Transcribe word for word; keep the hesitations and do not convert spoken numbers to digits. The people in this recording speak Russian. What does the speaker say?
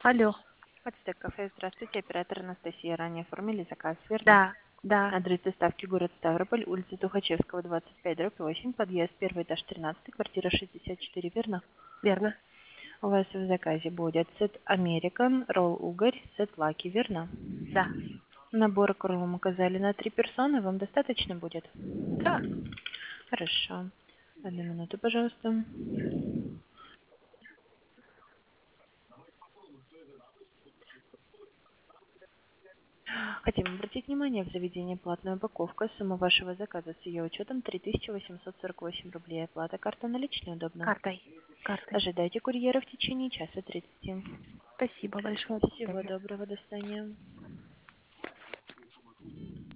Алло. Ацтек кафе, здравствуйте, оператор Анастасия. Ранее оформили заказ, верно? Да, да, Адрес доставки город Ставрополь, улица Тухачевского, двадцать пять, дробь восемь, подъезд, первый этаж, тринадцатый, квартира шестьдесят четыре, верно? верно. У вас в заказе будет сет American, ролл угорь, сет Лаки, верно? Да, Набор кром указали на три персоны, вам достаточно будет? да. Хорошо. Одну минуту, пожалуйста. Хотим обратить внимание, в заведении платная упаковка. Сумма вашего заказа с ее учетом три тысячи восемьсот сорок восемь рублей. Оплата карта наличная удобно. Картой. Картой. Ожидайте курьера в течение часа тридцати. Спасибо большое. Всего Доброго. доброго, до свидания.